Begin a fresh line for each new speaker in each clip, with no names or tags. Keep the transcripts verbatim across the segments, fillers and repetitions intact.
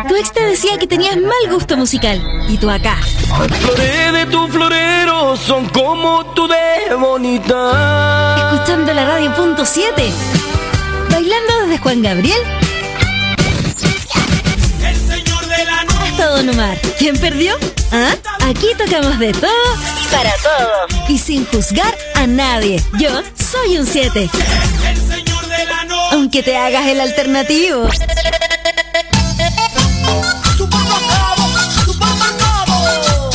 Tu ex te decía que tenías mal gusto musical. Y tú acá.
Las flores de tu florero son como tú de bonita.
Escuchando la radio punto siete. Bailando desde Juan Gabriel.
El señor de la noche.
Hasta Don Omar. ¿Quién perdió? ¿Ah? Aquí tocamos de todo y para todos. Y sin juzgar a nadie. Yo soy un siete.
El señor de la noche.
Aunque te hagas el alternativo.
Supermercado, supermercado.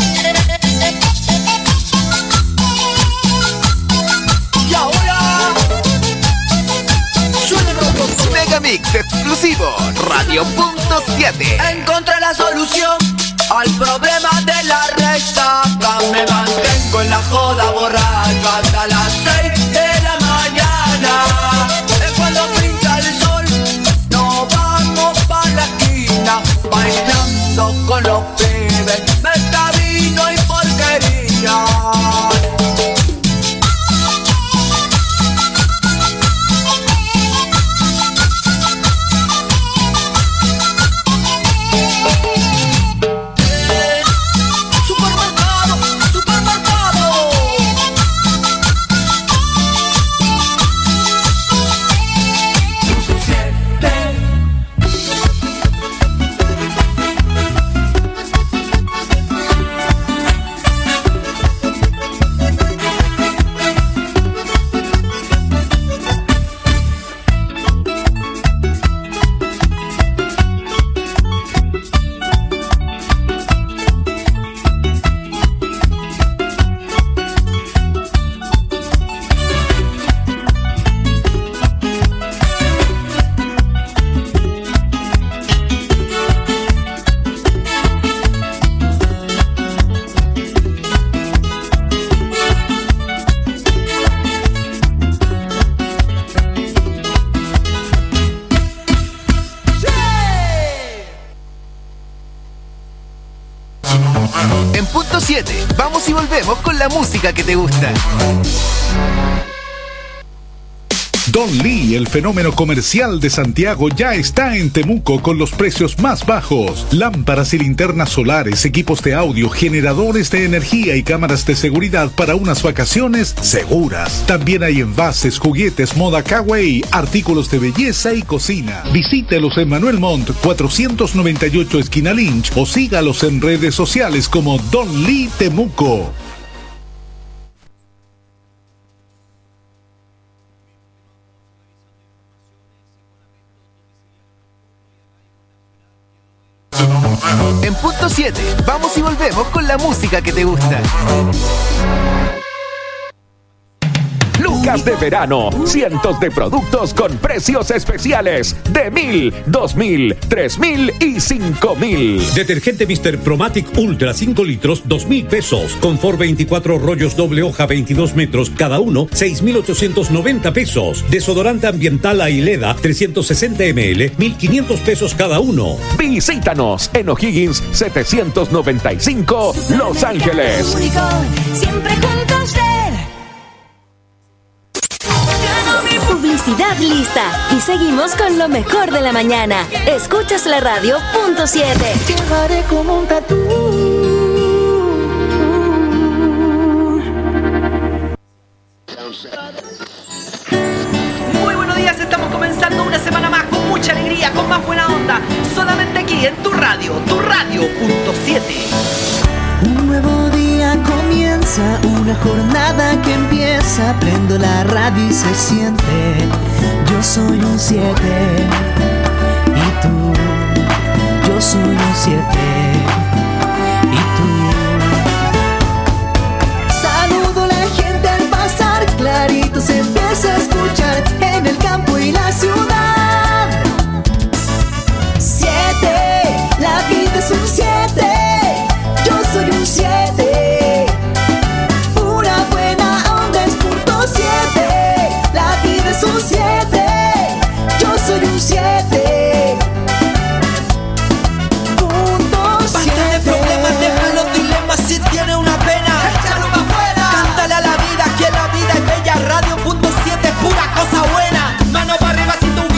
Y ahora suena el rock.
Megamix exclusivo, radio punto siete.
Encontré la solución al problema de la resaca. Me mantengo en la joda borracha hasta las seis de la mañana. Es cuando pinta el sol, nos vamos pa' la esquina, bailando con los pibes, meta vino y porquería.
En punto siete, vamos y volvemos con la música que te gusta.
Don Lee, el fenómeno comercial de Santiago, ya está en Temuco con los precios más bajos. Lámparas y linternas solares, equipos de audio, generadores de energía y cámaras de seguridad para unas vacaciones seguras. También hay envases, juguetes, moda kawaii, artículos de belleza y cocina. Visítelos en Manuel Montt, cuatrocientos noventa y ocho esquina Lynch, o sígalos en redes sociales como Don Lee Temuco.
En punto siete, vamos y volvemos con la música que te gusta.
Lucas de verano, cientos de productos con precios especiales de mil, dos mil, tres mil y cinco mil.
Detergente mister Promatic Ultra cinco litros, dos mil pesos. Confort veinticuatro rollos doble hoja, veintidós metros, cada uno, seis mil ochocientos noventa pesos. Desodorante ambiental Aileda, trescientos sesenta mililitros, mil quinientos pesos cada uno.
Visítanos en O'Higgins setecientos noventa y cinco, Los Ángeles.
Único, siempre junto a usted. Publicidad lista. Y seguimos con lo mejor de la mañana. Escuchas la radio punto siete.
Llegaré como un tatú.
Muy buenos días, estamos comenzando una semana más con mucha alegría, con más buena onda. Solamente aquí en tu radio, tu radio punto siete.
Un nuevo día comienza, una jornada que empieza. Prendo la radio y se siente. Yo soy un siete. Y tú, yo soy un siete. Y tú. Saludo a la gente al pasar, clarito se empieza a escuchar en el campo y la ciudad. Siete, la vida es un siete. Yo soy un siete. Pura buena onda es punto siete. La vida es un siete. Yo soy un siete. Punto siete.
Basta de problemas, deja los dilemas. Si tiene una pena, échalo pa' afuera. Cántale a la vida que la vida es bella. Radio punto siete, pura cosa buena. Mano para arriba si tú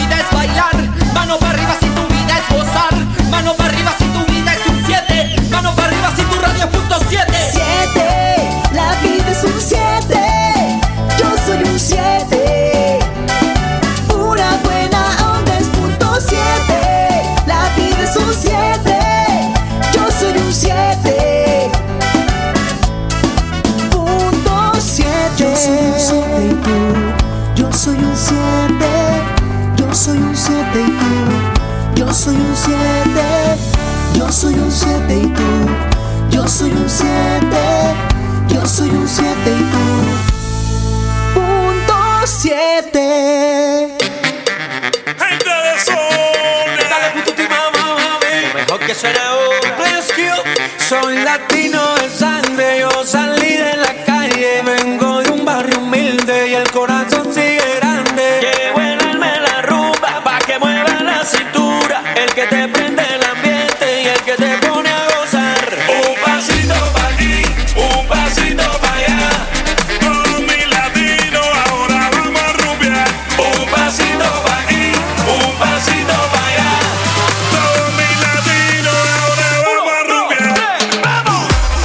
siete y tú. Yo soy un siete. Yo soy un siete y tú. Yo soy un siete. Yo soy un siete y tú. Punto siete.
Gente de zona. Dale pututi mamá, mami. Lo mejor que suena ahora. Rescue. Soy latino de sangre. Yo salí de la calle. Vengo de un barrio humilde y el corazón sigue grande. Llevo el alma en la rumba pa' que mueva la cintura. El que te prende el ambiente y el que te pone a gozar. Un pasito pa' aquí, un pasito pa' allá. Todos mis latinos ahora vamos a rumbear. Un pasito pa' aquí, un pasito pa' allá. Todos mis latinos ahora vamos a rumbear. ¡Vamos!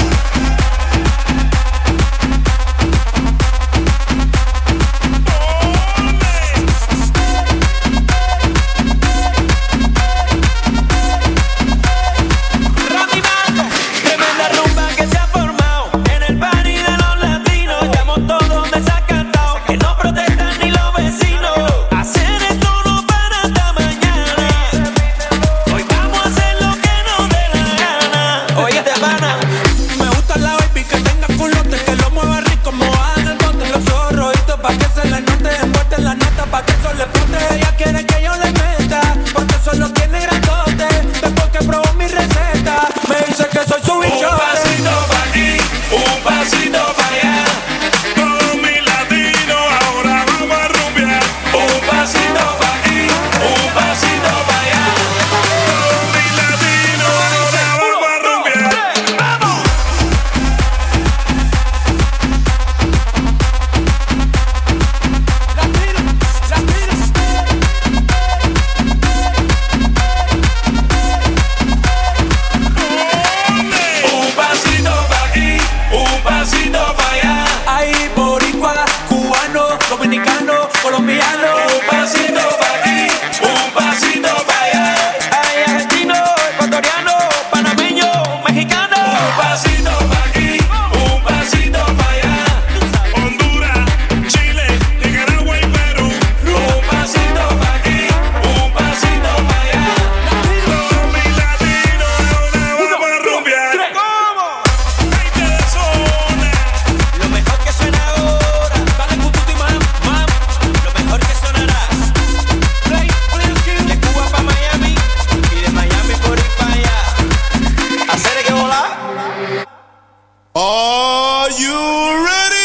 Tremenda rumba que se ha formado en el party de los latinos. Llamo todos desacatados que no protestan ni los vecinos. Hacer esto no para hasta mañana. Hoy vamos a hacer lo que nos dé la gana. Oye, te pana, me gusta la baby que tenga culote, que lo mueva rico, mojada en el bote. Los ojos rojitos pa' que se le note, envuelta en la nata pa' que eso le explote. Ella quiere que yo le meta, porque eso lo tiene grandote. Después que probó mi receta, me dice que soy su bicho. Un pasito pa' aquí, un pasito pa' allá. Todos mis latinos ahora vamos a rumbear. Un pasito pa' aquí, un pasito pa' allá. Todos mis latinos ahora vamos a rumbear. ¡Vamos! Un pasito pa' aquí, un pasito pa' allá. Ahí boricua, cubano, dominicano, colombiano. Un pasito pa' aquí, un pasito pa' allá. Hay argentino, ecuatoriano, panameño, mexicano. Un pasito pa' aquí, un pasito pa' allá. Honduras, Chile, Nicaragua y Perú. Un pasito pa' aquí, un pasito pa' allá. Todos mis latinos ahora vamos a rumbear. Gente de zona. Lo mejor que suena ahora. Dale pututi mam, mam. Lo mejor que sonará. Play, play, de Cuba pa' Miami y de Miami por ir pa' allá. Hacer que volar. Are you ready?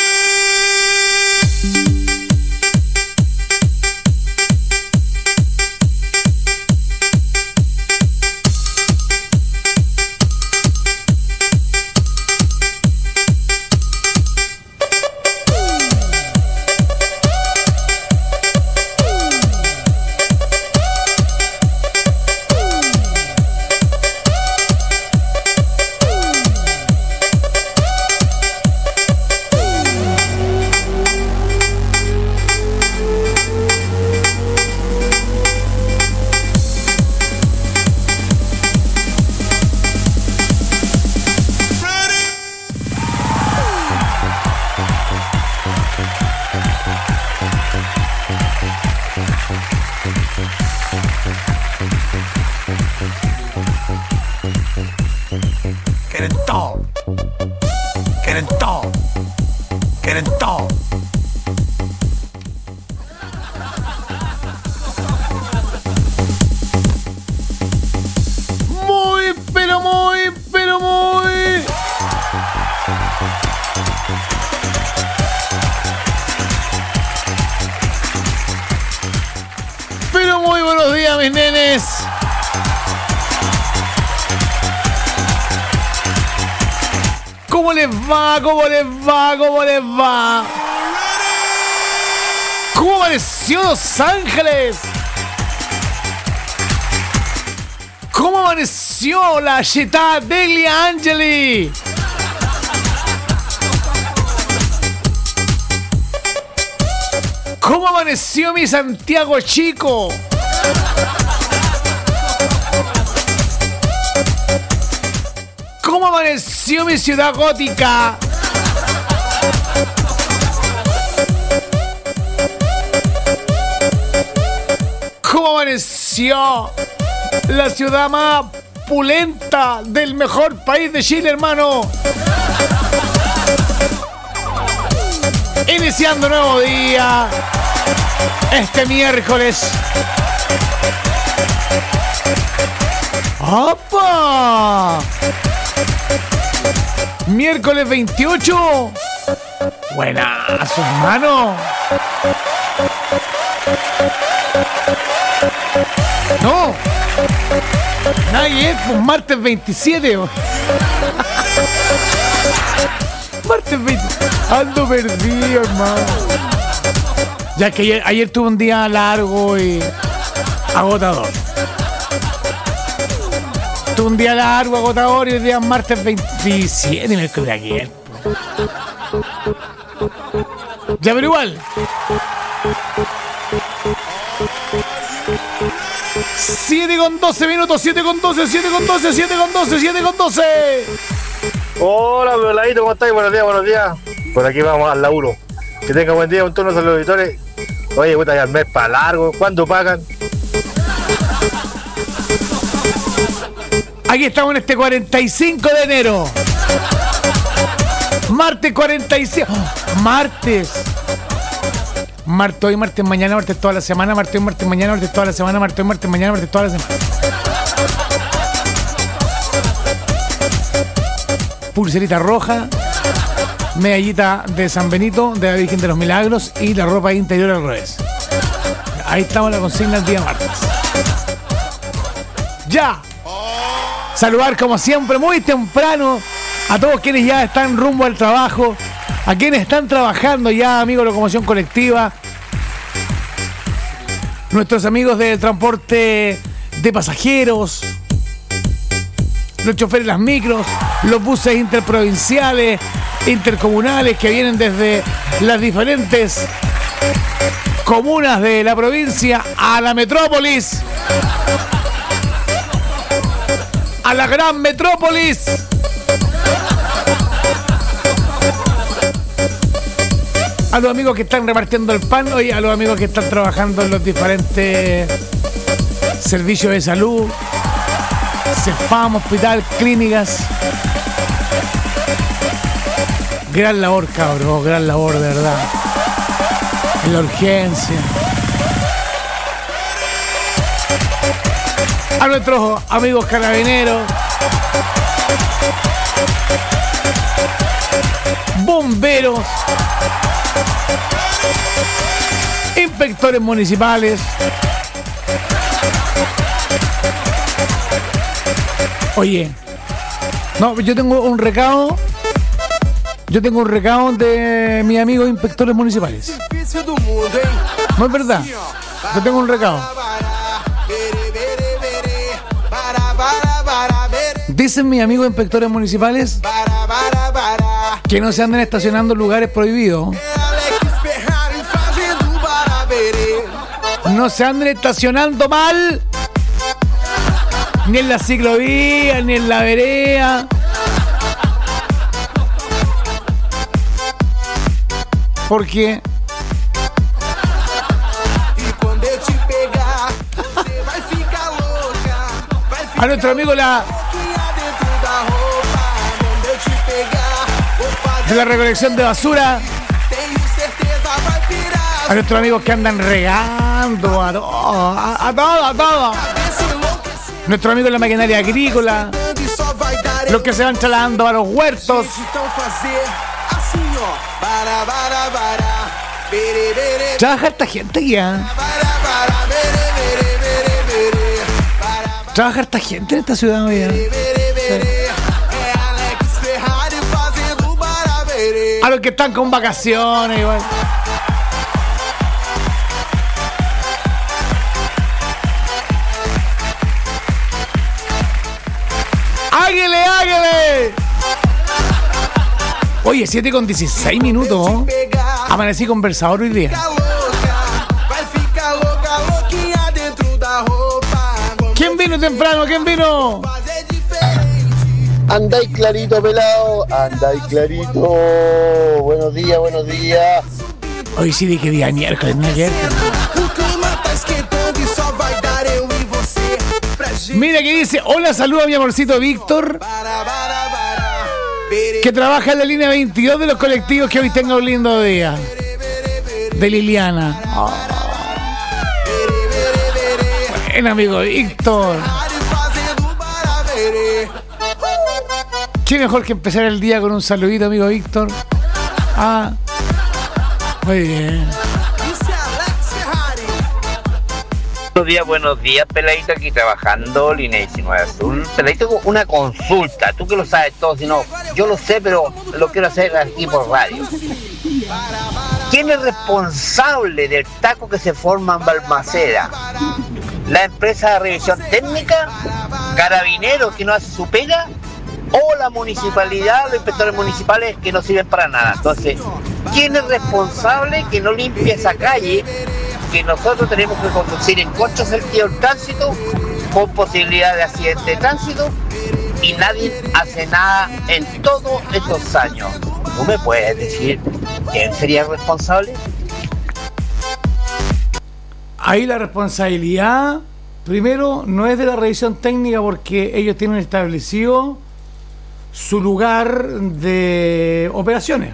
Get it dog. Get it dog. Get it dog.
Muy, pero muy, pero muy. Pero muy buenos días, mis nenes. ¿Cómo les va? ¿Cómo les va? ¿Cómo les va? ¿Cómo amaneció Los Ángeles? ¿Cómo amaneció la città degli angeli? ¿Cómo amaneció mi Santiago chico? ¿Cómo amaneció mi ciudad gótica? ¿Cómo amaneció la ciudad más pulenta del mejor país de Chile, hermano? Iniciando nuevo día este miércoles. ¡Opa! Miércoles veintiocho. Buenazo, hermano. No. Nadie es, pues martes veintisiete. Martes veinte. Ando perdido, hermano. Ya que ayer, ayer tuve un día largo y agotador. Tuve un día largo, agotador y el día martes veintisiete. Y me descubrí ayer. Ya, pero igual. siete con doce minutos, siete con doce, siete con doce, siete con doce, siete con doce.
Hola, Veladito, ¿cómo estáis? Buenos días, buenos días. Por aquí vamos al laburo. Que tenga buen día, un turno a los auditores. Oye, puta, ya el mes para largo. ¿Cuándo pagan?
Aquí estamos en este cuarenta y cinco de enero. Martes cuarenta y cinco. Oh, martes. Martes hoy, martes mañana, martes toda la semana, martes hoy, martes mañana, martes toda la semana, martes hoy, martes mañana, martes toda la semana. Pulserita roja, medallita de San Benito, de la Virgen de los Milagros y la ropa interior al revés. Ahí estamos la consigna el día martes. ¡Ya! Saludar como siempre muy temprano a todos quienes ya están rumbo al trabajo, a quienes están trabajando ya, amigos de Locomoción Colectiva, nuestros amigos del transporte de pasajeros, los choferes de las micros, los buses interprovinciales, intercomunales que vienen desde las diferentes comunas de la provincia a la metrópolis, a la gran metrópolis. A los amigos que están repartiendo el pan y a los amigos que están trabajando en los diferentes servicios de salud, CEFAM, hospital, clínicas. Gran labor, cabrón, gran labor, de verdad. En la urgencia. A nuestros amigos carabineros, bomberos, inspectores municipales, oye, no, yo tengo un recado, yo tengo un recado de mis amigos inspectores municipales. No es verdad, yo tengo un recado. Dicen mis amigos inspectores municipales que no se anden estacionando en lugares prohibidos. No se anden estacionando mal, ni en la ciclovía, ni en la vereda. Porque a nuestro amigo la de la recolección de basura, a nuestros amigos que andan regando, a todo, a, a todo, a todo. Nuestros amigos de la maquinaria agrícola, los que se van trasladando a los huertos. Trabaja esta gente ya. Trabaja esta gente en esta ciudad ya. Sí. A los que están con vacaciones igual. ¡Águile, águile! Oye, siete con dieciséis minutos, ¿no? Amanecí conversador hoy día. ¿Quién vino temprano? ¿Quién vino?
Andáis clarito, pelado. Andáis clarito. Buenos días, buenos días.
Hoy sí dije día miércoles, no ayer. Mira que dice, hola, saludo a mi amorcito Víctor, que trabaja en la línea veintidós de los colectivos, que hoy tenga un lindo día. De Liliana. Oh. Buen amigo Víctor. Qué mejor que empezar el día con un saludito, amigo Víctor. Ah, muy bien.
Buenos días, buenos días, Peladito, aquí trabajando, línea diecinueve Azul. Peladito, una consulta, tú que lo sabes todo, si no, yo lo sé, pero lo quiero hacer aquí por radio. ¿Quién es responsable del taco que se forma en Balmaceda? ¿La empresa de revisión técnica? ¿Carabineros que no hace su pega? ¿O la municipalidad, los inspectores municipales que no sirven para nada? Entonces, ¿quién es responsable que no limpie esa calle que nosotros tenemos que conducir en contra sentido del tránsito, con posibilidad de accidente de tránsito, y nadie hace nada en todos estos años? ¿Tú me puedes decir quién sería el responsable?
Ahí la responsabilidad, primero, no es de la revisión técnica, porque ellos tienen establecido su lugar de operaciones.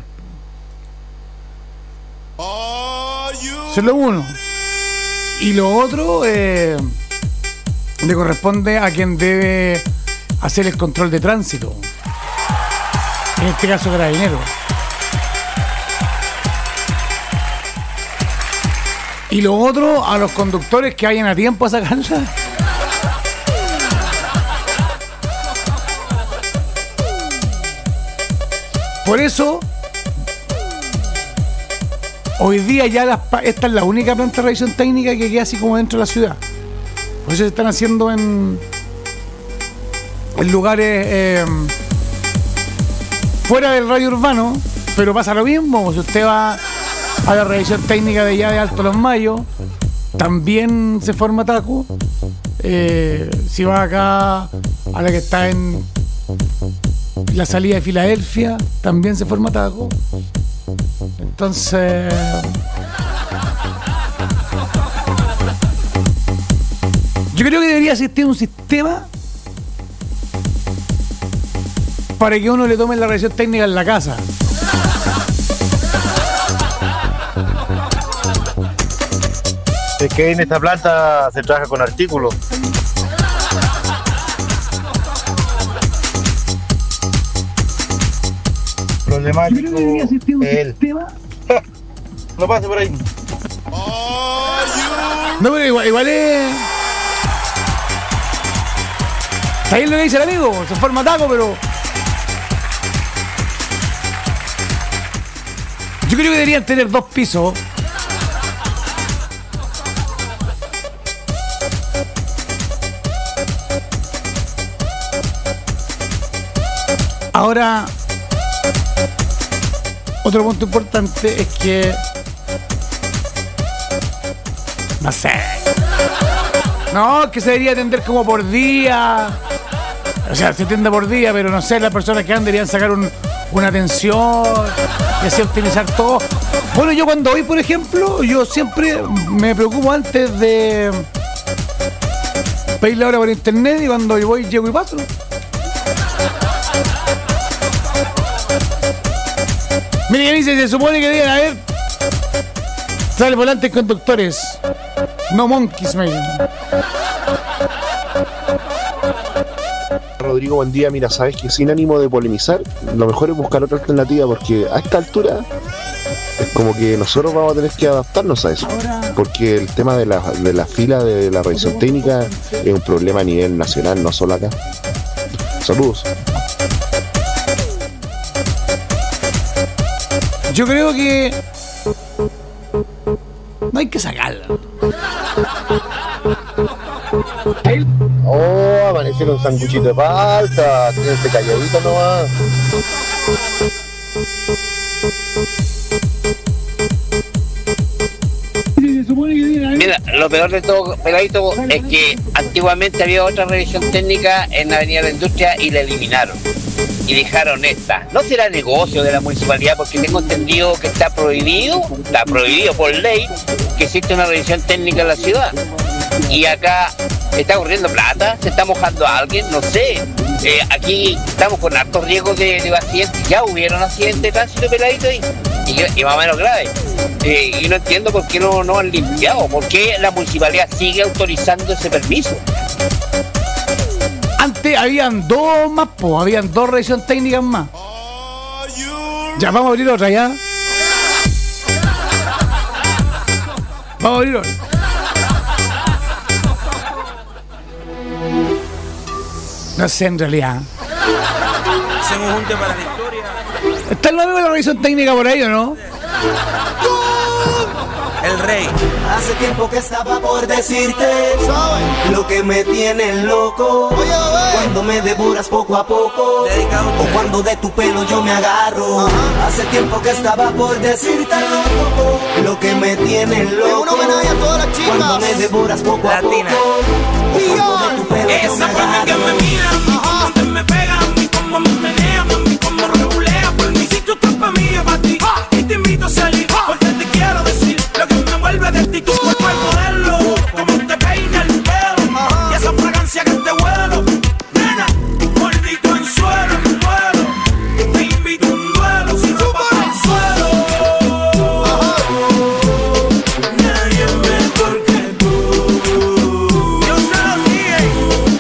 Eso es lo uno. Y lo otro, eh, le corresponde a quien debe hacer el control de tránsito. En este caso, Carabineros. Y lo otro, a los conductores que vayan a tiempo a sacarla. Por eso, hoy día ya las, esta es la única planta de revisión técnica que queda así como dentro de la ciudad. Por eso se están haciendo en, en lugares eh, fuera del radio urbano, pero pasa lo mismo. Si usted va a la revisión técnica de allá de Alto Los Mayos, también se forma taco. Eh, si va acá a la que está en la salida de Filadelfia, también se forma taco. Entonces, yo creo que debería existir un sistema para que uno le tome la revisión técnica en la casa.
Es que en esta planta se trabaja con artículos. Problemático él. No pase por ahí.
No, pero igual, igual es. Está bien lo que dice el amigo, se forma taco, pero yo creo que deberían tener dos pisos. Ahora, otro punto importante es que, no sé, no, que se debería atender como por día. O sea, se atiende por día, pero no sé, las personas que andan deberían sacar un, una atención y así optimizar todo. Bueno, yo cuando voy, por ejemplo, yo siempre me preocupo antes de pedir la hora por internet, y cuando yo voy, llego y paso. Mire, que dice, se supone que deben haber sale volantes conductores, no monkeys, me dicen.
Rodrigo, buen día. Mira, sabes que sin ánimo de polemizar, lo mejor es buscar otra alternativa, porque a esta altura es como que nosotros vamos a tener que adaptarnos a eso, porque el tema de la, de la fila de la revisión técnica es un problema a nivel nacional, no solo acá. Saludos.
Yo creo que no hay que sacarla.
Oh, amanecieron un sanguchito de palta. Quédense calladito nomás.
Mira, lo peor de todo, Peladito, es que antiguamente había otra revisión técnica en la Avenida de la Industria y la eliminaron. Y dejaron esta. No será negocio de la municipalidad, porque tengo entendido que está prohibido, está prohibido por ley, que existe una revisión técnica en la ciudad. Y acá está corriendo plata, se está mojando a alguien, no sé. Eh, aquí estamos con altos riesgos de, de accidentes. Ya hubieron accidentes de tránsito, peladito, y, y, y más o menos graves. Eh, y no entiendo por qué no, no han limpiado, por qué la municipalidad sigue autorizando ese permiso.
Antes habían dos más, po, habían dos revisiones técnicas más. Ya, vamos a abrir otra, ya. Vamos a abrir otra. No sé, en realidad.
Hacemos un tema para la historia.
¿Está el nuevo de la revisión técnica por ahí o no?
El rey.
Hace tiempo que estaba por decirte lo que me tiene loco. Cuando me devoras poco a poco, o cuando de tu pelo yo me agarro. Hace tiempo que estaba por decirte lo que me tiene loco. Cuando me devoras poco a poco, o cuando de tu pelo yo me agarro.
Que me miran, cómo te me pegan, mi cómo me menean, mami, cómo regulea. Por mí si tú estás pa' mí, es pa' ti. Y te invito a salir, porque te quiero decir lo que me vuelve de ti. Tu cuerpo es modelo, como te peina el pelo, y esa fragancia que te huelo. Nena, mordito en suelo, en vuelo. Te invito a un duelo, si no para el suelo. Nadie mejor que tú. Yo se lo dije.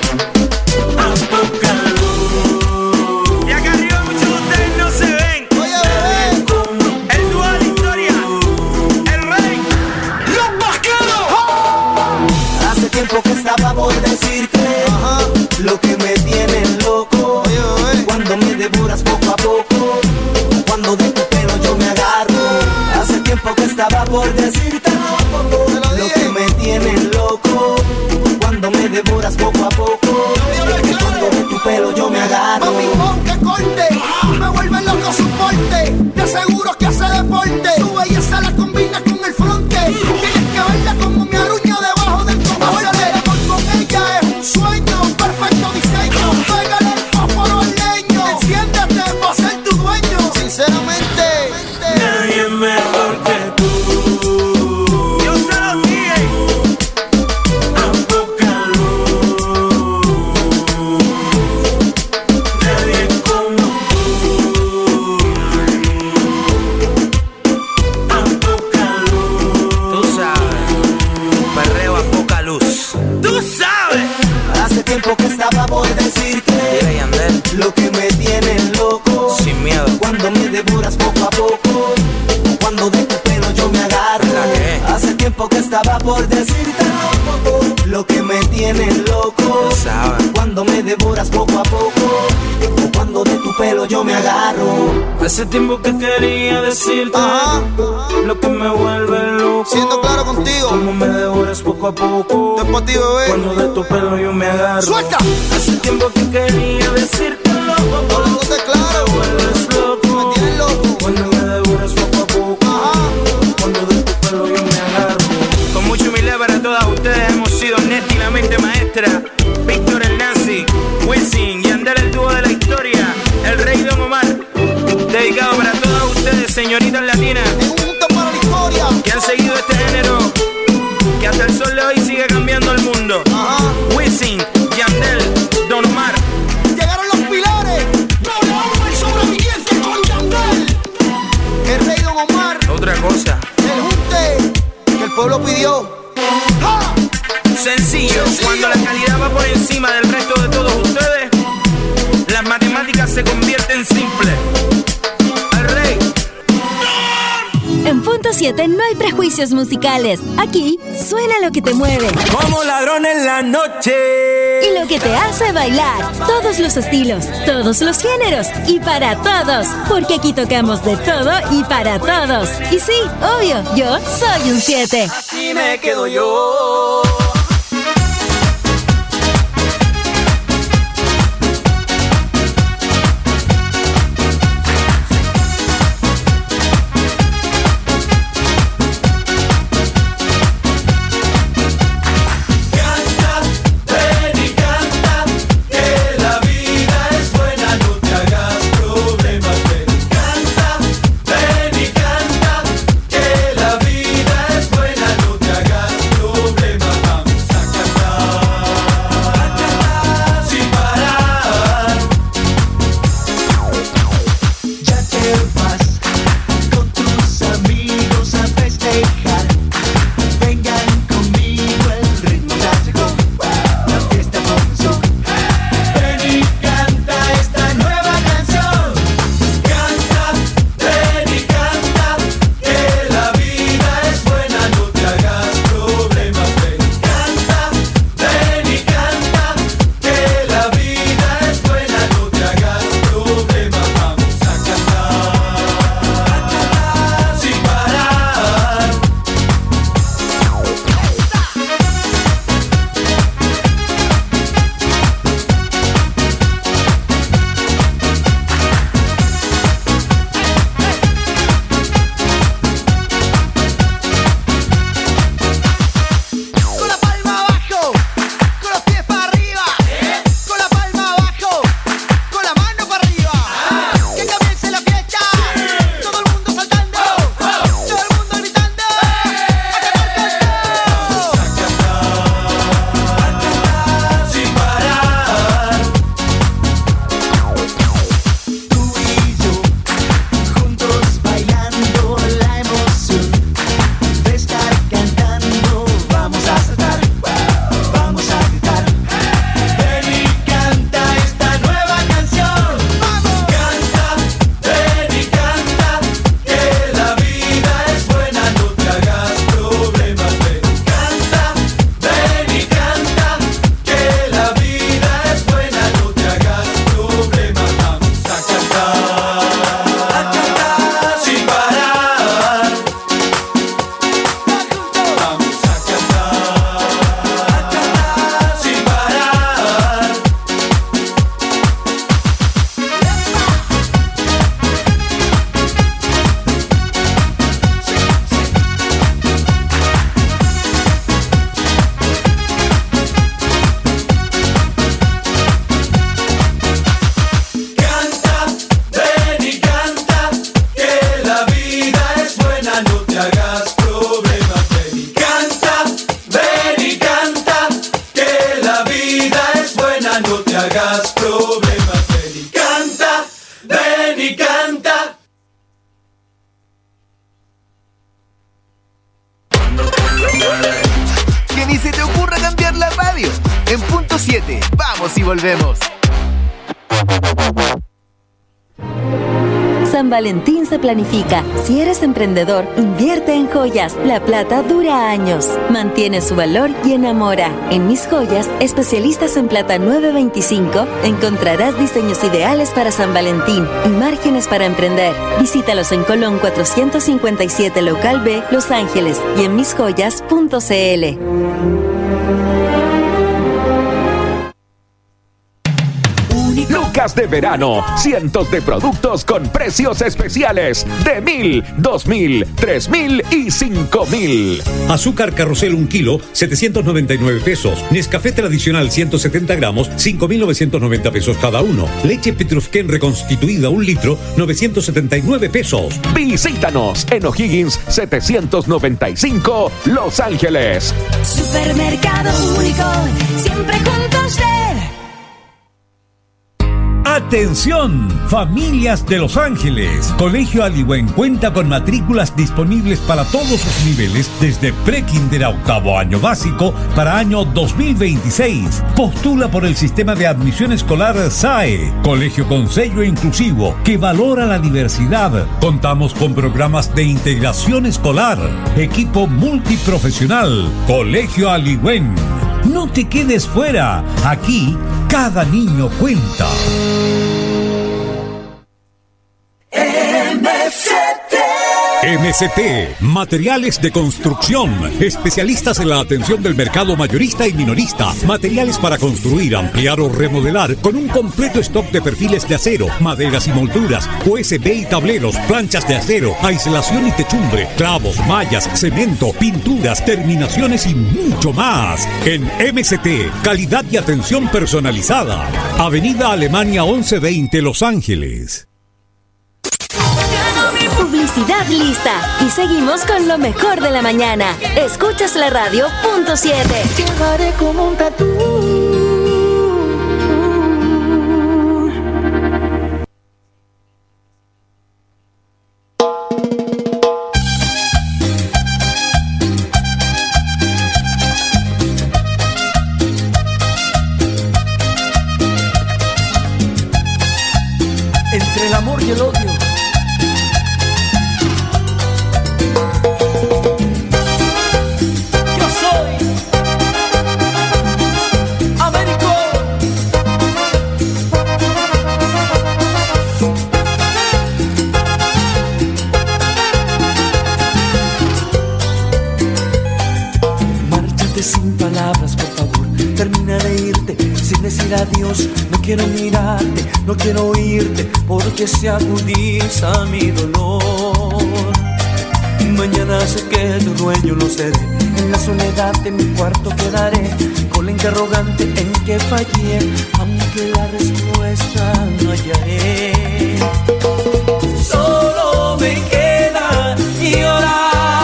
Y acá arriba muchos de ustedes no se ven. El dúo de la historia, el rey, los vaqueros.
Hace tiempo que estaba por decirte lo que me tiene loco. Cuando me devoras poco a poco, cuando de tu pelo yo me agarro. Hace tiempo que estaba por decirte lo que me tiene loco. Cuando me devoras poco a poco, cuando de tu pelo yo me agarro.
Mami, pon que corte, me vuelve loco su porte. Te aseguro que hace deporte. Su belleza la combina con el fronte. Tienes que verla como me arruña debajo del cogote. El amor con ella es un sueño, perfecto diseño. Pégale el fósforo al leño. Enciéndete para ser tu dueño. Sinceramente,
nadie mejor que tú. Yo se lo dije. A poca luz. Nadie como tú. A poca luz. Tú sabes. Perreo a poca luz. Tú sabes.
Hace tiempo que estaba por decirte lo que me tiene loco.
Sin miedo.
Cuando me devoras poco a poco, cuando de tu pelo yo me agarro. Hace tiempo que estaba por decirte lo que me tiene loco. Cuando me devoras poco a poco, o cuando de tu pelo yo me agarro.
Hace tiempo que quería decirte lo que me vuelve loco.
siendo claro contigo,
como me devoras poco a poco.
Después ti, bebé.
Cuando de tu pelo yo me agarro.
¡Suelta!
Hace tiempo que quería decirte loco.
Hablándote claro,
me vuelves loco.
Me tienes loco.
Cuando me devoras poco a poco.
Ajá.
Cuando de tu pelo yo me agarro. Con mucha humildad para todas ustedes hemos sido Neti la mente maestra, Víctor el Nazi, Wisin y Andar el dúo de la historia, el rey Don Omar. Dedicado para todas ustedes, señoritas latinas, que han seguido este género, que hasta el sol de hoy sigue cambiando el mundo.
Ajá.
Wisin, Yandel, Don Omar.
Llegaron los pilares, doble hombre sobreviviente con Yandel, el rey Don Omar,
Otra cosa,
el junte que el pueblo pidió. ¡Ja!
sencillo,
Sencillo.
cuando la calidad va por encima del resto de todos ustedes, las matemáticas se convierten simples. El rey.
En Punto siete no hay prejuicios musicales. Aquí suena lo que te mueve.
Como ladrón en la noche.
Y lo que te hace bailar. Todos los estilos, todos los géneros y para todos. Porque aquí tocamos de todo y para todos. Y sí, obvio, yo soy un siete.
Así me quedo yo.
Problema.
siete. Vamos y volvemos.
San Valentín se planifica. Si eres emprendedor, invierte en joyas. La plata dura años. Mantiene su valor y enamora. En Mis Joyas, especialistas en plata nueve veinticinco, encontrarás diseños ideales para San Valentín y márgenes para emprender. Visítalos en Colón cuatrocientos cincuenta y siete, Local B, Los Ángeles, y en mis joyas punto c l.
Lucas de verano, cientos de productos con precios especiales de mil, dos mil, tres mil y cinco mil.
Azúcar Carrusel un kilo, setecientos noventa y nueve pesos. Nescafé tradicional ciento setenta gramos, cinco mil novecientos noventa pesos cada uno. Leche Petrufquén reconstituida un litro, novecientos setenta y nueve pesos.
Visítanos en O'Higgins setecientos noventa y cinco, Los Ángeles.
Supermercado Único, siempre junto a usted.
¡Atención! Familias de Los Ángeles. Colegio Aliwen cuenta con matrículas disponibles para todos los niveles desde pre-kinder a octavo año básico para año dos mil veintiséis. Postula por el sistema de admisión escolar S A E. Colegio con sello inclusivo que valora la diversidad. Contamos con programas de integración escolar. Equipo multiprofesional. Colegio Aliwen. No te quedes fuera. Aquí, cada niño cuenta.
M C T.
M C T, materiales de construcción, especialistas en la atención del mercado mayorista y minorista, materiales para construir, ampliar o remodelar, con un completo stock de perfiles de acero, maderas y molduras, U S B y tableros, planchas de acero, aislación y techumbre, clavos, mallas, cemento, pinturas, terminaciones y mucho más. En M C T, calidad y atención personalizada. Avenida Alemania once veinte, Los Ángeles.
Publicidad lista. Y seguimos con lo mejor de la mañana. Escuchas la radio punto siete.
Llevaré como un tatú.
Entre el amor y el odio. Sin palabras, por favor, termina de irte sin decir adiós. No quiero mirarte, no quiero oírte, porque se agudiza mi dolor. Mañana sé que tu dueño no seré, en la soledad de mi cuarto quedaré, con la interrogante en que fallé, aunque la respuesta no hallaré. Solo me queda llorar.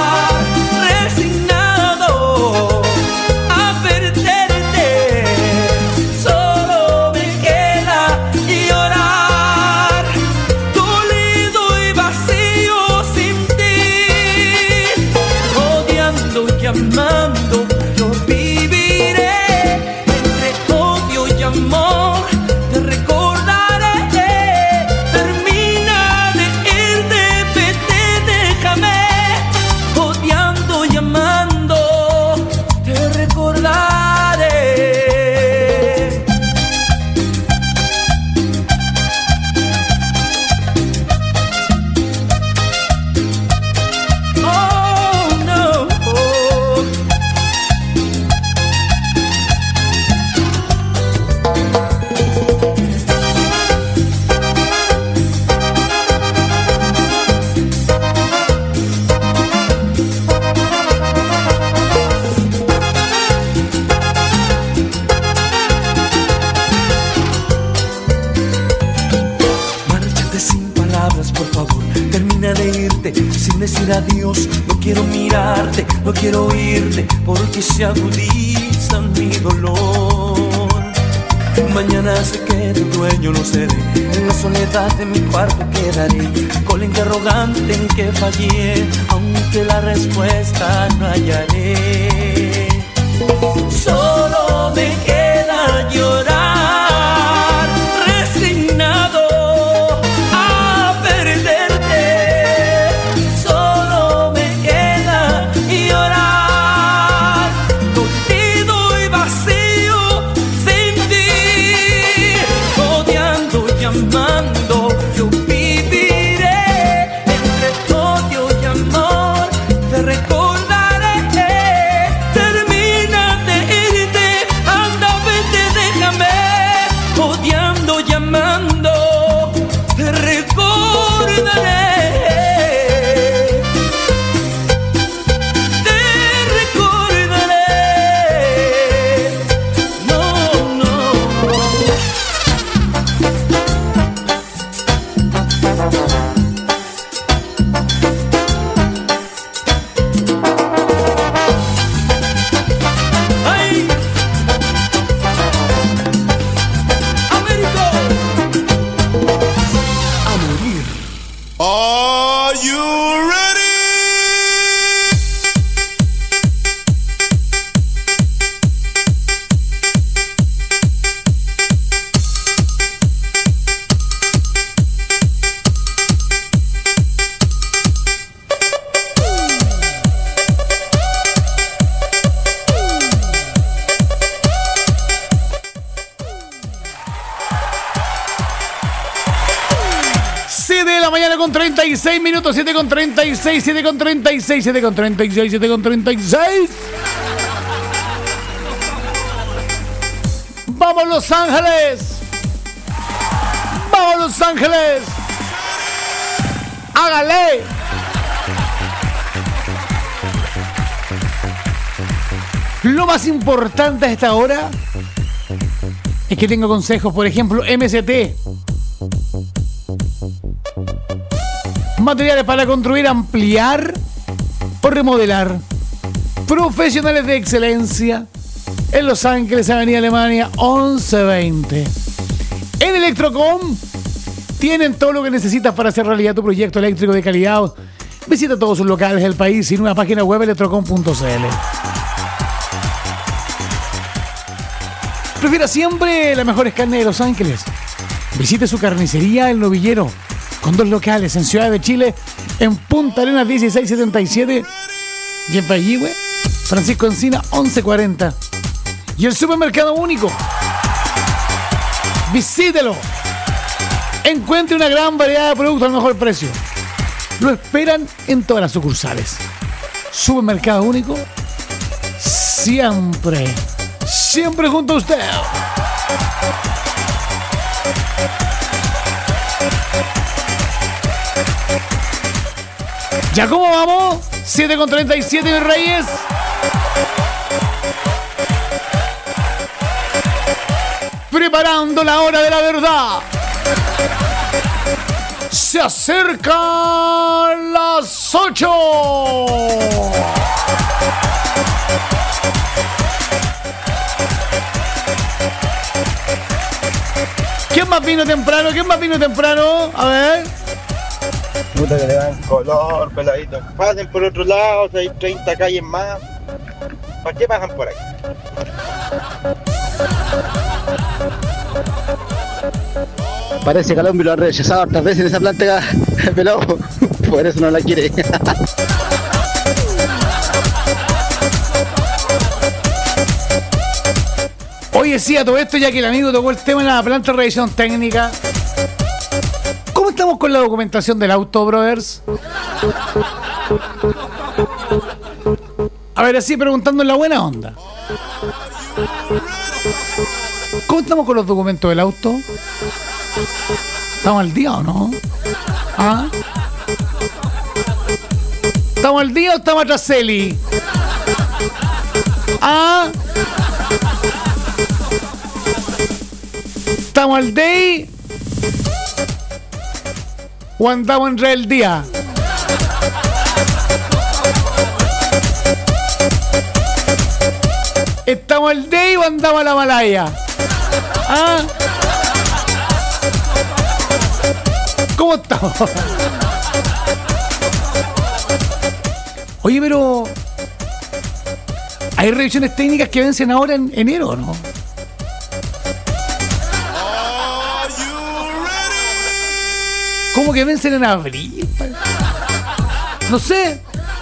Amando, yo viviré entre odio y amor, te recordaré. Termina de irte, vete, déjame, odiando y amando, te recordaré. Oh no. Sin decir adiós, no quiero mirarte, no quiero oírte, porque se agudiza mi dolor. Mañana sé que tu dueño no seré, en la soledad de mi cuarto quedaré, con la interrogante en que fallé, aunque la respuesta no hallaré. Solo me queda yo
la mañana con treinta y seis minutos, siete con treinta y seis, siete con treinta y seis, siete con treinta y seis, siete con treinta y seis. ¡Vamos Los Ángeles! ¡Vamos Los Ángeles! ¡Hágale! Lo más importante a esta hora es que tengo consejos, por ejemplo, M S T. Materiales para construir, ampliar o remodelar. Profesionales de excelencia en Los Ángeles, Avenida Alemania once veinte. En Electrocom tienen todo lo que necesitas para hacer realidad tu proyecto eléctrico de calidad. Visita todos sus locales del país y nueva página web electrocom punto c l. Prefiera siempre las mejores carnes de Los Ángeles. Visite su carnicería El Novillero, con dos locales en Ciudad de Chile, en Punta Arenas dieciséis setenta y siete y en Payihue, Francisco Encina once cuarenta. Y el Supermercado Único. Visítelo. Encuentre una gran variedad de productos al mejor precio. Lo esperan en todas las sucursales. Supermercado Único, siempre, siempre junto a usted. ¿Ya cómo vamos? siete con treinta y siete, mis reyes. Preparando la hora de la verdad. Se acercan las ocho. ¿Quién más vino temprano? ¿Quién más vino temprano? A ver.
Puta que le dan color, peladito. Pasen por otro lado, hay treinta calles más. ¿Para qué pasan por ahí?
Parece que al hombre lo ha rechazado hartas veces en esa planta, pelado. Por eso no la quiere.
Oye, sí, a todo esto, ya que el amigo tocó el tema en la planta de revisión técnica. ¿Cómo estamos con la documentación del auto, brothers? A ver, así preguntando en la buena onda. ¿Cómo estamos con los documentos del auto? ¿Estamos al día o no? ¿Ah? ¿Estamos al día o estamos atrás, Celi? ¿Ah? ¿Estamos al day? ¿O andamos en el día? ¿Estamos al day o andamos a la Malaya? ¿Ah? ¿Cómo estamos? Oye, pero hay revisiones técnicas que vencen ahora en enero, ¿no? ¿Cómo que vencen en abril? No sé.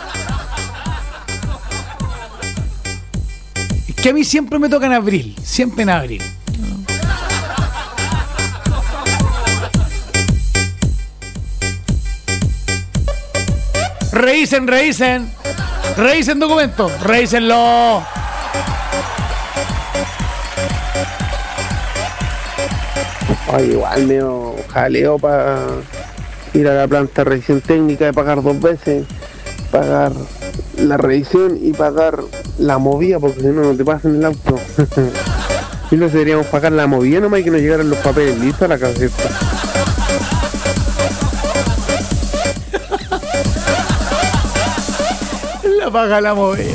Es que a mí siempre me toca en abril. Siempre en abril. Revisen, revisen. Revisen documentos. Revísenlo.
Ay, igual medio jaleo para ir a la planta de revisión técnica y pagar dos veces. Pagar la revisión y pagar la movida, porque si no, no te pasan el auto. Y no deberíamos pagar la movida nomás y que nos llegaran los papeles listos a la caseta.
La paga la movida.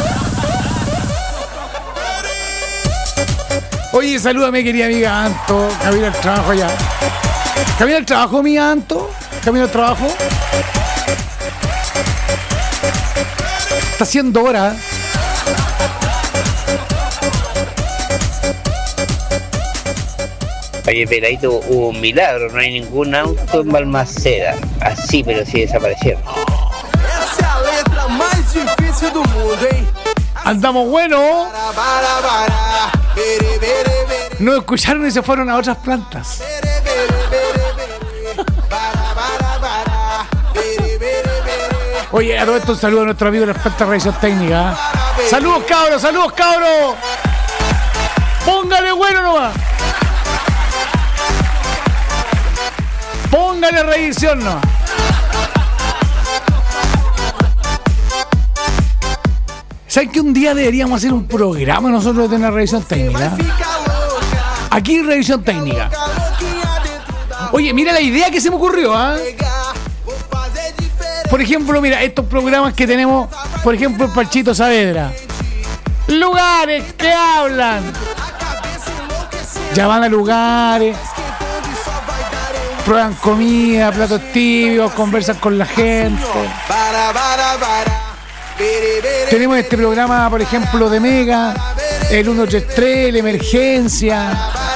Oye, salúdame, querida amiga Anto. Camino al trabajo ya. Camino al trabajo, mi Anto. Camino al trabajo. Está haciendo hora.
Oye, peladito, hubo un milagro. No hay ningún auto en Balmaceda. Así, pero sí desaparecieron.
Essa é a letra mais difícil do mundo, hein?
Andamos bueno. No escucharon y se fueron a otras plantas. Oye, a todo esto un saludo a nuestro amigo de la experta revisión técnica. ¿eh? Saludos, cabros, saludos, cabros. Póngale bueno nomás. Póngale revisión nomás. ¿Saben que un día deberíamos hacer un programa nosotros de una revisión técnica? Aquí revisión técnica. Oye, mira la idea que se me ocurrió, ¿ah? ¿eh? Por ejemplo, mira, estos programas que tenemos, por ejemplo, el Panchito Saavedra. Lugares que hablan. Ya van a lugares, prueban comida, platos tibios, conversan con la gente. Tenemos este programa, por ejemplo, de Mega, el uno tres tres, la emergencia.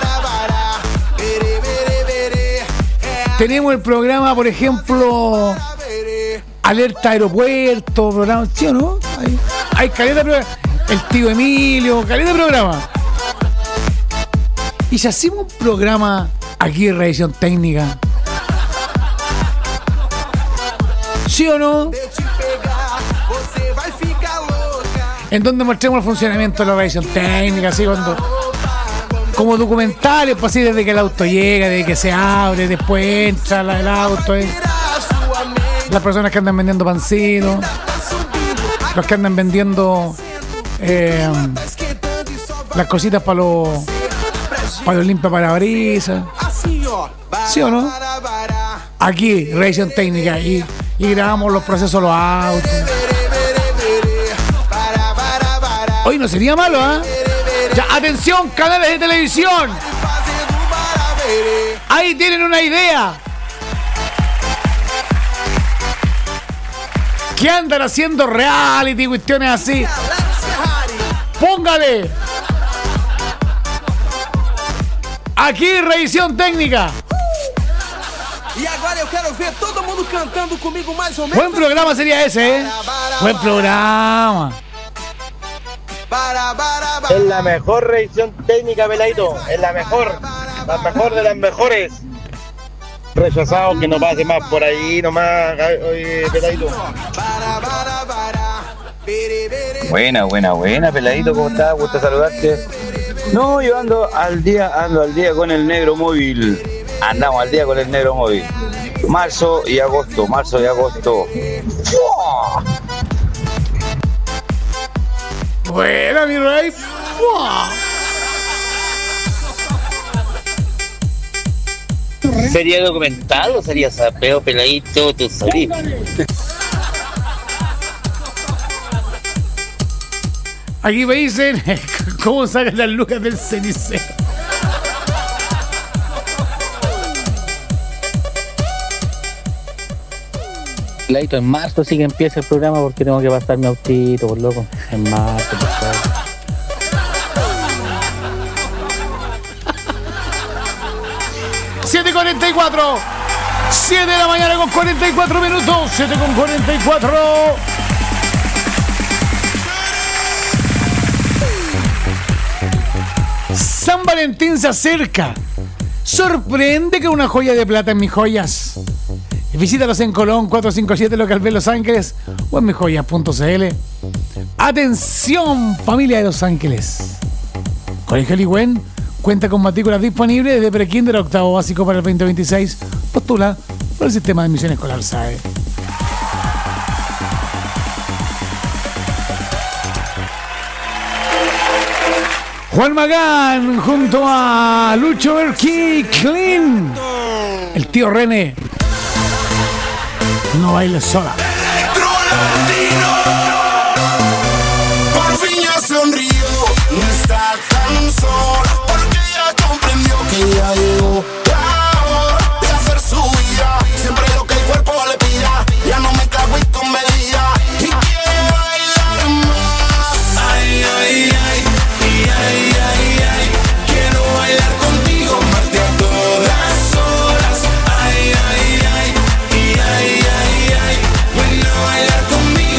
Tenemos el programa, por ejemplo, Alerta Aeropuerto, programa, ¿sí o no? Hay, hay caleta de programa. El tío Emilio, caleta de programa. Y si hacemos un programa aquí en Revisión Técnica, ¿sí o no? En donde mostremos el funcionamiento de la revisión técnica, así cuando, como documentales, pues así desde que el auto llega, desde que se abre, después entra la, el auto, eh. Las personas que andan vendiendo pancitos, los que andan vendiendo eh, las cositas para los para los limpiaparabrisas, ¿sí o no? Aquí, revisión técnica, y, y grabamos los procesos de los autos. Hoy no sería malo, ¿ah? ¿eh? Ya, atención, canales de televisión. Ahí tienen una idea. ¿Qué andan haciendo reality, cuestiones así? Póngale. Aquí, revisión técnica.
Y ahora yo quiero ver todo el mundo cantando conmigo más o menos.
Buen programa sería ese, ¿eh? Buen programa.
Es la mejor revisión técnica, peladito. Es la mejor. La mejor de las mejores. Rechazado, que no pase más por ahí nomás. Oye, peladito.
Buena, buena, buena, peladito. ¿Cómo estás? Gusto saludarte. No, yo ando al día, ando al día con el negro móvil. Andamos al día con el negro móvil. Marzo y agosto, marzo y agosto. ¡Fua!
Buena, mi rey. ¡Fua!
¿Sería documental o sería sapeo, peladito, tú solís?
Aquí me dicen cómo sacan las lucas del cenicero.
Peladito, en marzo sí que empieza el programa porque tengo que pasar mi autito, por loco. En marzo, por favor.
siete cuarenta y cuatro. siete de la mañana con cuarenta y cuatro minutos. siete con cuarenta y cuatro. San Valentín se acerca. Sorprende que una joya de plata en Mis Joyas. Visítalos en Colón cuatrocientos cincuenta y siete Local B Los Ángeles o en mis joyas punto c l. Atención, familia de Los Ángeles. Colegio Ligüen cuenta con matrículas disponibles desde prekinder a octavo básico para el veinte veintiséis. Postula por el sistema de admisión escolar S A E. Juan Magán junto a Lucho Berkey, Clean. El tío René. No bailes sola.
Por fin ya sonrió, no está tan sola, porque ya comprendió que ya llegó la hora de hacer su vida. Siempre lo que el cuerpo le pida, ya no me cago y con medida. Y quiere bailar más. Ay, ay, ay, ay, ay, ay, ay. Quiero bailar contigo, parte a todas horas. Ay, ay, ay, ay, ay, ay, ay. Ven a bailar conmigo.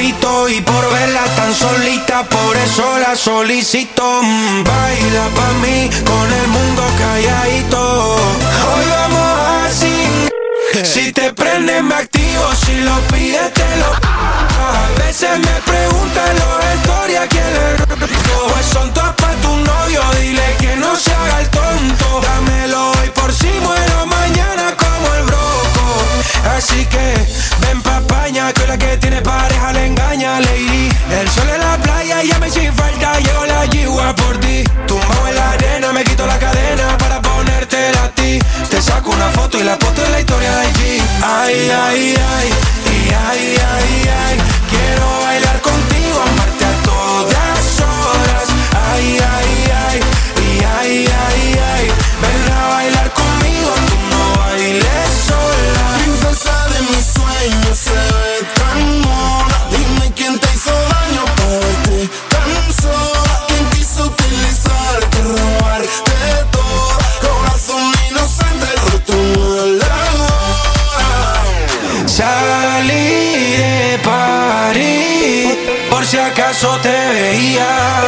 calladito y por verla tan solita, por eso la solicito. Mm, baila pa' mí con el mundo calladito. Hoy vamos así. Si te prende me activo, si lo pides te lo. A veces me preguntan los historias quién le robo. Pues son todas pa' tu novio, dile que no se haga el tonto. Dámelo hoy por si muero mañana como el broco. Así que ven pa' España, que la que tiene pareja le engaña, lady. El sol en la playa y ya me sin falta, llegó la yigua por ti. Tumbado en la arena, me quito la cadena para ponértela a ti. Te saco una foto y la foto es la historia de allí. Ay, ay, ay, y ay, ay, ay. Quiero bailar contigo, amarte a todas horas. Ay, ay, ay, y ay, ay, ay. Ven a bailar conmigo, tú no bailes sola.
Princesa de mis sueños, se ve tan mona. Dime quién te hizo daño para verte tan sola. ¿Quién quiso utilizarte, robarte todo? Corazón inocente, roto en la hora.
Salí de París, por si acaso te veía.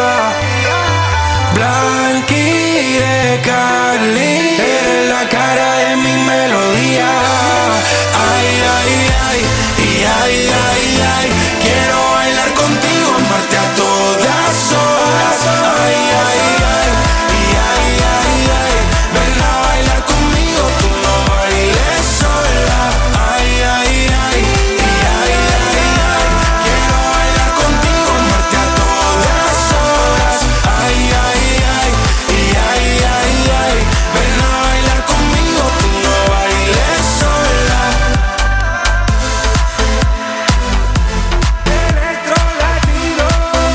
Blanqui de Cali, eres la cara de mi melodía. Ay, ay, ay, y ay, ay, ay. Quiero bailar contigo, amarte a todas horas. Ay, ay, ay, y ay, ay, ay. Ven a bailar conmigo, tú no bailes sola. Ay, ay, ay, y ay, ay, ay. Quiero bailar contigo, amarte a todas horas. Ay, ay, ay, y ay, ay, ay. Ven a bailar conmigo, tú no bailes sola. Electro Latino.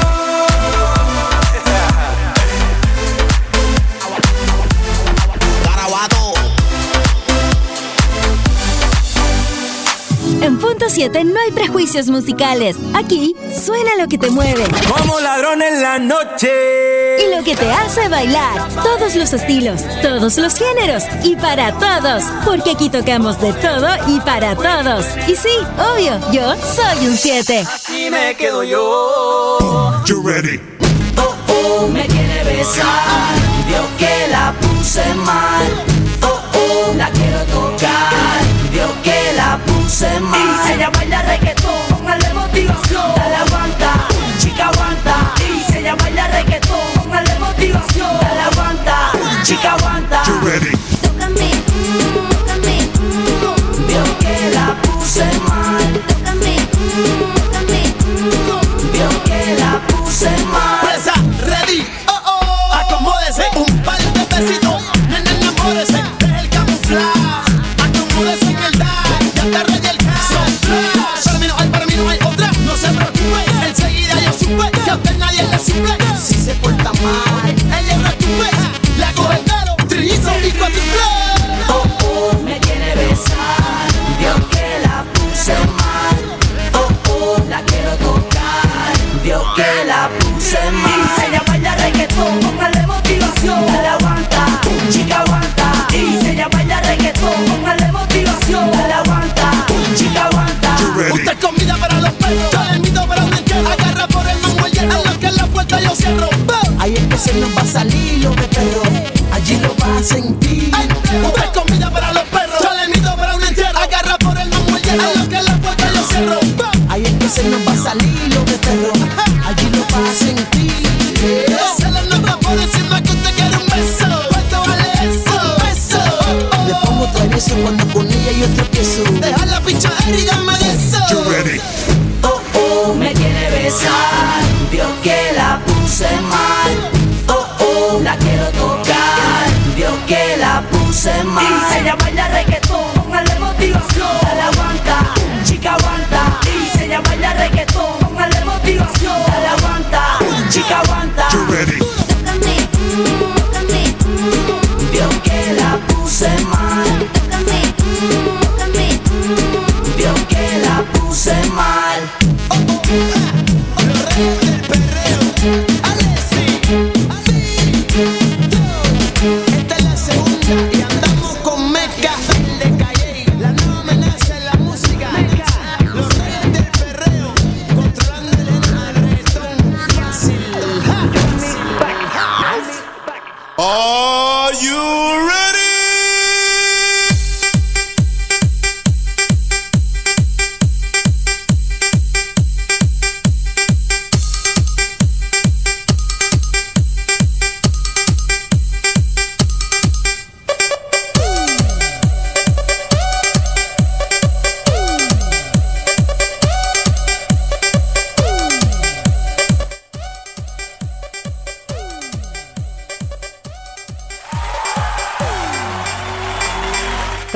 En punto siete no hay prejuicios musicales. Aquí suena lo que te mueve.
Como ladrón en la noche.
Y lo que te hace bailar. Todos los estilos, todos los géneros y para todos. Porque aquí tocamos de todo y para todos. Y sí, obvio, yo soy un siete.
Así me quedo yo.
You ready?
Oh, oh, me quiere besar. Vio que la puse mal. Oh, oh, la quiero tocar. Vio que la puse mal. Y si ella baila reggaetón, póngale motivación. Dale aguanta, chica aguanta. Y si ella baila reggaetón, póngale motivación. Dale aguanta, chica aguanta.
You ready?
Tócame, tócame. Vio que la puse mal. Tócame, tócame. Vio que la puse mal.
Presa, ready, oh oh. Acomódese, un par de besitos. Nena, enamórese, deje el camuflaje. Acomódese en el dash, ya te rayé el cash. Para mí no hay, para mí no hay otra. No se preocupe, enseguida yo supe que a usted nadie le suple. Si se porta mal, ella es retuve. Le hago el caro, trillizo y cuatriple.
Oh, oh, me quiere besar. Vio que la puse mal. Oh, oh, la quiero tocar. Vio que la puse mal. Y si ella baila reggaetón, póngale motivación. Dale aguanta, chica aguanta. Y si ella baila reggaetón, póngale motivación. Dale aguanta, chica aguanta.
Usted comida para los perros, yo le invito para un entierro. Agarra por el mango el hierro, a lo que en la puerta yo cierro. Ahí es que se nos va a salir lo de perro, allí lo vas a sentir. Usted comida para los perros, yo le invito para un entierro. Agarra por el mango el hierro, a lo que en la puerta yo cierro. Ahí es que se nos va a salir lo de perro, allí lo vas a sentir. Se lo nombra por encima que usted quiere un beso. ¿Cuánto vale eso? Un beso. Le pongo travieso cuando con ella yo tropiezo. Deja la pincha y dame de eso. You ready?
Oh, oh, me quiere besar. Vio que la puse mal. Oh, oh, la quiero tocar. Vio que la puse mal. Y si ella baila reggaetón, póngale motivación. Dale aguanta, chica aguanta. Y si ella baila reggaetón, póngale motivación. Dale aguanta, chica aguanta.
You ready?
Tócame, tócame. Vio que la puse mal. Tócame, tócame. Vio que la puse mal.
Oh, oh, oh, oh, oh, oh, oh, oh, oh, oh, oh, oh,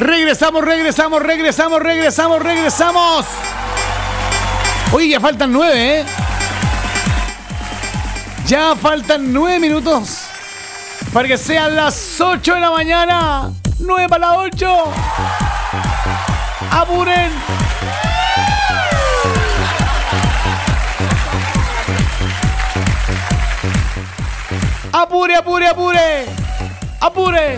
Regresamos, regresamos, regresamos, regresamos, regresamos. Oye, ya faltan nueve, ¿eh? Ya faltan nueve minutos para que sean las ocho de la mañana. Nueve para las ocho. Apuren. Apure, apure, apure. Apure.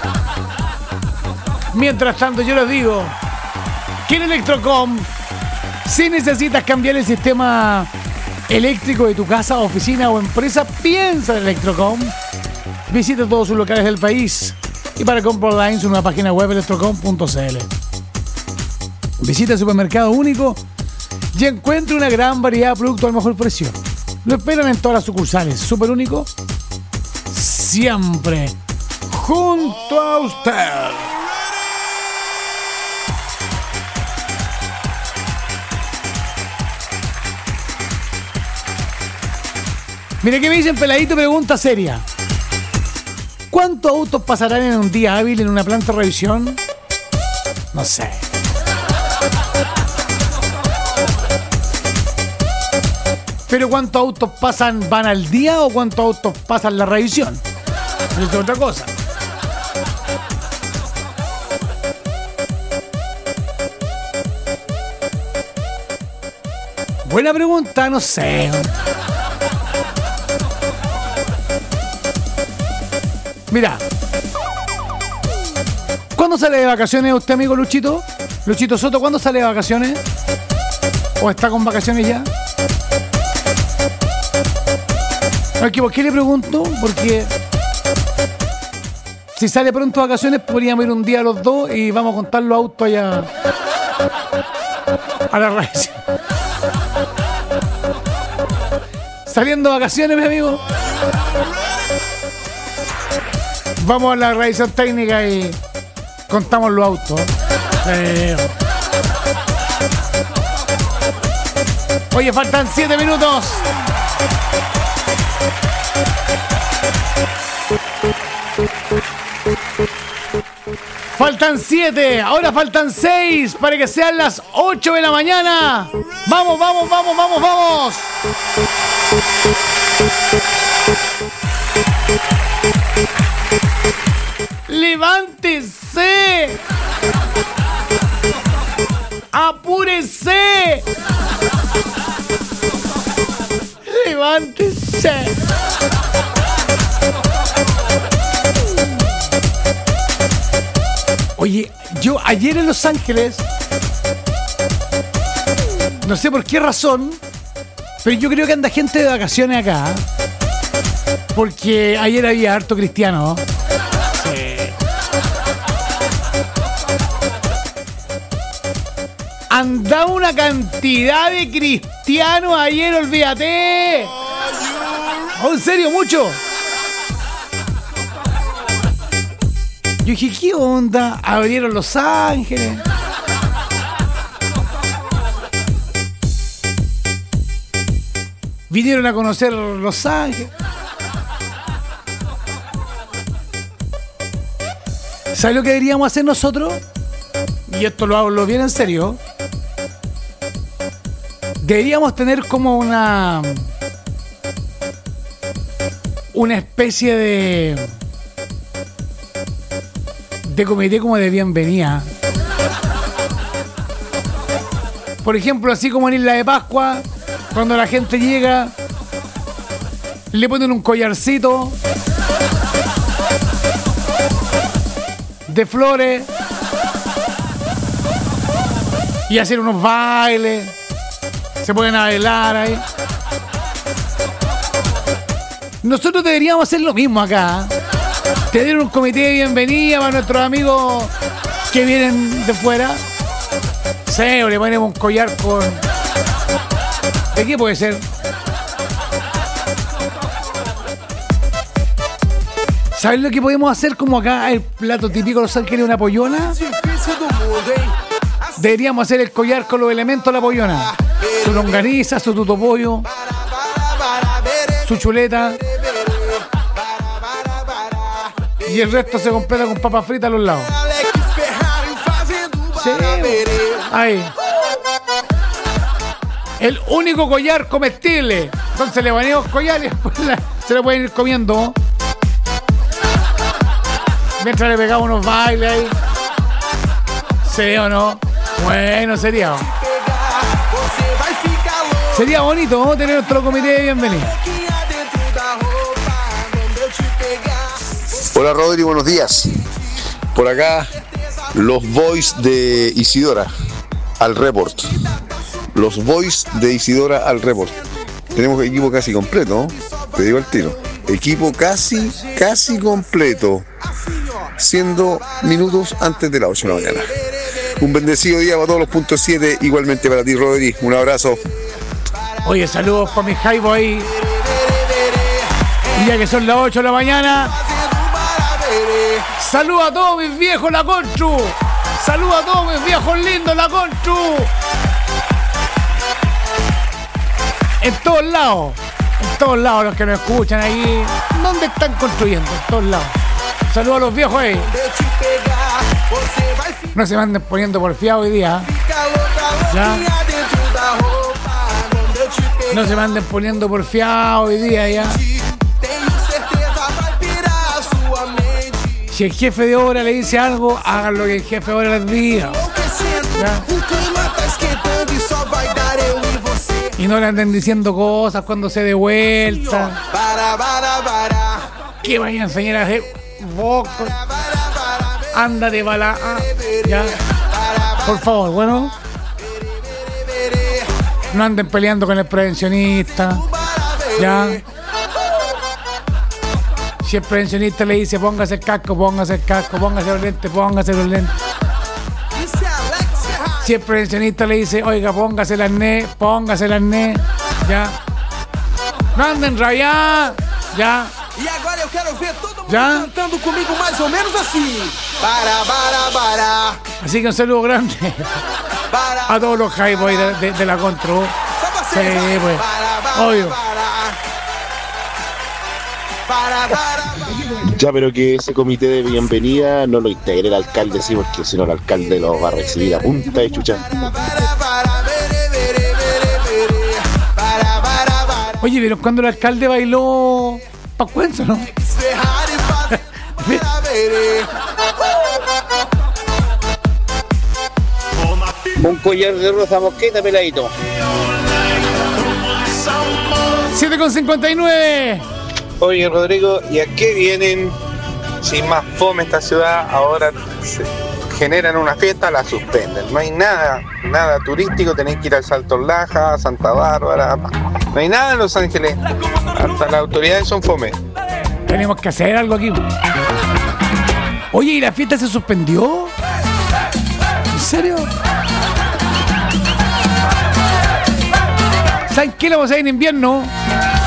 Mientras tanto, yo les digo que en Electrocom, si necesitas cambiar el sistema eléctrico de tu casa, oficina o empresa, piensa en Electrocom. Visita todos sus locales del país y para compra online su nueva página web electrocom punto c l. Visita el supermercado único y encuentre una gran variedad de productos al mejor precio. Lo esperan en todas las sucursales. Super Único, siempre junto a usted. Mire que me dicen, peladito, pregunta seria. ¿Cuántos autos pasarán en un día hábil en una planta de revisión? No sé. Pero ¿cuántos autos pasan, van al día o cuántos autos pasan la revisión? Eso es otra cosa. Buena pregunta, no sé. Mira, ¿cuándo sale de vacaciones usted, amigo Luchito? Luchito Soto, ¿cuándo sale de vacaciones? ¿O está con vacaciones ya? Aquí, ¿por qué le pregunto? Porque si sale pronto de vacaciones, podríamos ir un día los dos y vamos a contar los autos allá a la raíz. Saliendo de vacaciones, mi amigo, vamos a la revisión técnica y contamos los autos. Eh. Oye, faltan siete minutos. Faltan siete, ahora faltan seis para que sean las ocho de la mañana. Vamos, vamos, vamos, vamos, vamos. ¡Levántese! ¡Apúrese! ¡Levántese! Oye, yo ayer en Los Ángeles, no sé por qué razón, pero yo creo que anda gente de vacaciones acá, porque ayer había harto cristiano. Sí. Andaba una cantidad de cristianos ayer, olvídate. Oh, en serio, mucho. Yo dije, ¿qué onda? Abrieron Los Ángeles. Vinieron a conocer Los Ángeles. ¿Sabes lo que deberíamos hacer nosotros? Y esto lo hablo bien en serio. Deberíamos tener como una... Una especie de... de comité como de bienvenida. Por ejemplo, así como en Isla de Pascua, cuando la gente llega, le ponen un collarcito de flores y hacen unos bailes, se ponen a bailar ahí. Nosotros deberíamos hacer lo mismo acá. Tener un comité de bienvenida para nuestros amigos que vienen de fuera. Sí, o le ponemos un collar con... ¿De qué puede ser? ¿Sabes lo que podemos hacer como acá? El plato típico de Los Ángeles, una pollona. Deberíamos hacer el collar con los elementos de la pollona. Su longaniza, su tutopollo, su chuleta. Y el resto se completa con papas fritas a los lados. Sí. Ahí. El único collar comestible. Entonces le baneamos collar y después la- se lo pueden ir comiendo. Mientras le pegamos unos bailes ahí. ¿Sí o no? Bueno, sería. Sería bonito, ¿no? Tener nuestro comité de bienvenida.
Hola Rodri, buenos días. Por acá, los boys de Isidora al report. Los boys de Isidora al report. Tenemos equipo casi completo, ¿no? Te digo al tiro. Equipo casi, casi completo. Siendo minutos antes de las ocho de la mañana. Un bendecido día para todos los puntos siete. Igualmente para ti, Rodri. Un abrazo.
Oye, saludos para mi Jaibo ahí. Y ya que son las ocho de la mañana. Saludos a todos mis viejos la Conchu. Saludos a todos mis viejos lindos la Conchu. En todos lados. En todos lados los que nos escuchan ahí. ¿Dónde están construyendo? En todos lados. Saludos a los viejos ahí. No se me anden poniendo porfiados hoy día. ¿Ya? No se me anden poniendo porfiados hoy día ya. Si el jefe de obra le dice algo, hagan lo que el jefe de obra les diga. ¿Ya? Y no le anden diciendo cosas cuando se dé vuelta. Que vayan a enseñar a hacer vos. Ándate para la. Ah, ya. Por favor, bueno. No anden peleando con el prevencionista. Ya. Si el prevencionista le dice póngase el casco, póngase el casco, póngase los lentes, póngase los lentes. Si el prevencionista le dice, oiga, póngase el arnés, póngase el arnés. Ya. No anden rayados. Ya.
E agora eu quero ver todo mundo
Já?
cantando comigo mais ou menos assim. Para, para, para.
Así que un saludo grande a todos los highboys de, de, de la Contro. Sí, pues. Obvio.
Para, para.
Ya, pero que ese comité de bienvenida no lo integre el alcalde, sí, porque si no el alcalde lo va a recibir a punta de chucha.
Oye, ¿vieron cuando el alcalde bailó Pascuenzo, no?
Un collar de rosa mosqueta, peladito.
siete con cincuenta y nueve.
Oye, Rodrigo, ¿y a qué vienen? Si más fome esta ciudad, ahora se generan una fiesta, la suspenden. No hay nada, nada turístico, tenéis que ir al Salto Laja, Santa Bárbara. No hay nada en Los Ángeles. Hasta las autoridades son fome.
Tenemos que hacer algo aquí. Oye, ¿y la fiesta se suspendió? ¿En serio? ¿Saben qué? La vamos a ir en invierno.